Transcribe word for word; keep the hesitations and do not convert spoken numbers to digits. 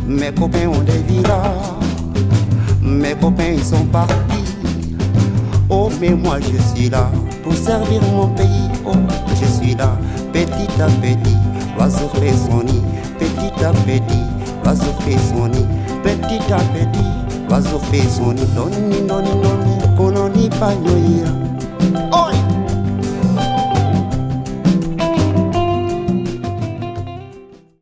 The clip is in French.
Mes copains ont des villas, mes copains ils sont partis. Oh mais moi je suis là pour servir mon pays. Oh je suis là, petit à petit, l'oiseau fait son nid. Petit à petit, l'oiseau fait son nid. Petit à petit, l'oiseau fait son nid. Doni doni doni, koloni pa nyoya.